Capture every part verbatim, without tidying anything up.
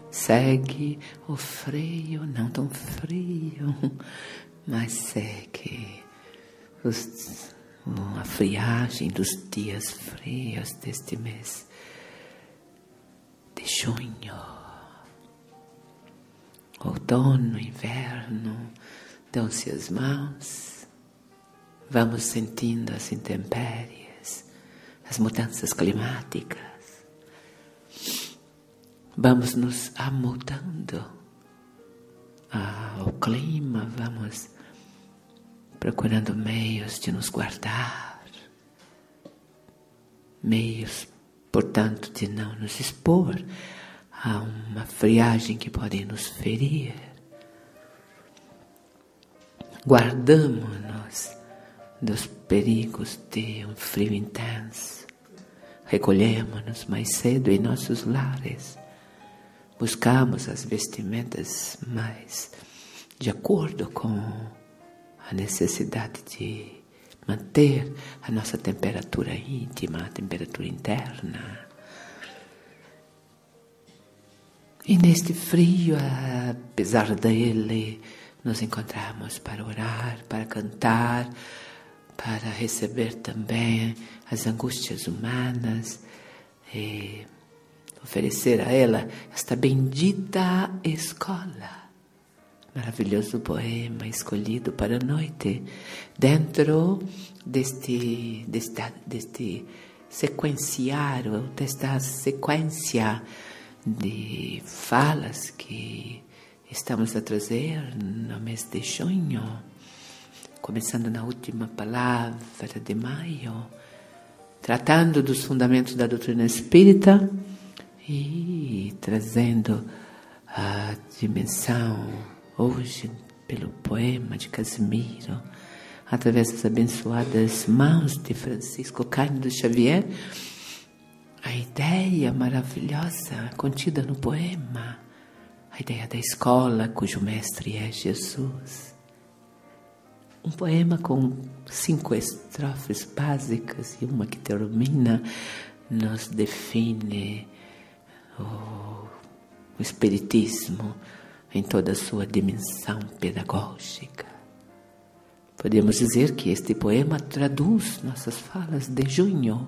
Segue o frio, não tão frio, mas segue os, a friagem dos dias frios deste mês de junho. Outono, inverno, dão-se as mãos, vamos sentindo as intempéries, as mudanças climáticas. Vamos nos amoldando ao clima, vamos procurando meios de nos guardar, meios, portanto, de não nos expor a uma friagem que pode nos ferir. Guardamos-nos dos perigos de um frio intenso, recolhemos-nos mais cedo em nossos lares. Buscamos as vestimentas mais de acordo com a necessidade de manter a nossa temperatura íntima, a temperatura interna. E neste frio, apesar dele, nos encontramos para orar, para cantar, para receber também as angústias humanas e oferecer a ela esta bendita escola. Maravilhoso poema escolhido para a noite, dentro deste, desta, deste sequenciário, desta sequência de falas que estamos a trazer no mês de junho, começando na última palavra de maio, tratando dos fundamentos da doutrina espírita, e trazendo a dimensão hoje pelo poema de Casimiro, através das abençoadas mãos de Francisco Cândido Xavier, a ideia maravilhosa contida no poema, a ideia da escola cujo mestre é Jesus. Um poema com cinco estrofes básicas e uma que termina, nos define o, o Espiritismo em toda a sua dimensão pedagógica. Podemos dizer que este poema traduz nossas falas de junho.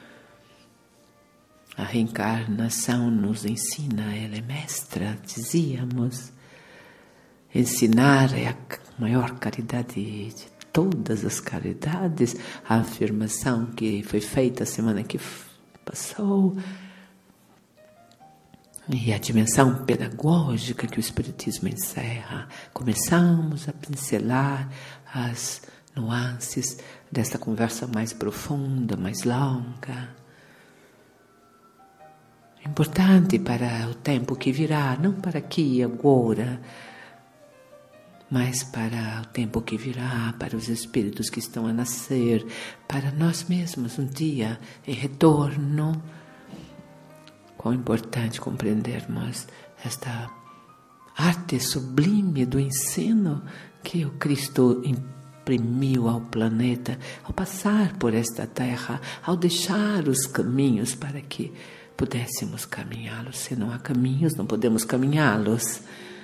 A reencarnação nos ensina, ela é mestra, dizíamos. Ensinar é a maior caridade de todas as caridades. A afirmação que foi feita a semana que passou. E a dimensão pedagógica que o Espiritismo encerra. Começamos a pincelar as nuances desta conversa mais profunda, mais longa. Importante para o tempo que virá, não para aqui e agora, mas para o tempo que virá, para os espíritos que estão a nascer, para nós mesmos um dia em retorno. Quão importante compreendermos esta arte sublime do ensino que o Cristo imprimiu ao planeta, ao passar por esta terra, ao deixar os caminhos para que pudéssemos caminhá-los. Se não há caminhos, não podemos caminhá-los.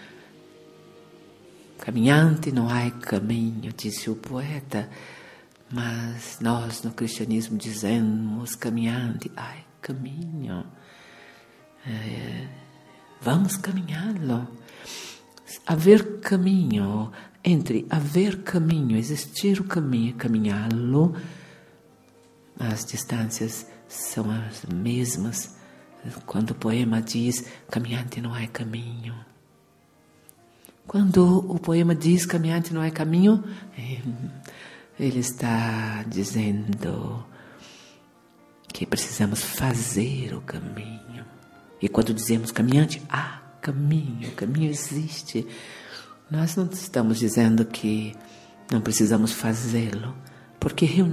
Caminhante não há caminho, disse o poeta, mas nós no cristianismo dizemos caminhante, há caminho. É, vamos caminhá-lo. Haver caminho, entre haver caminho, existir o caminho e caminhá-lo, as distâncias são as mesmas. Quando o poema diz caminhante não há caminho. Quando o poema diz caminhante não há caminho, ele está dizendo que precisamos fazer o caminho. E quando dizemos caminhante, há caminho, o caminho existe. Nós não estamos dizendo que não precisamos fazê-lo, porque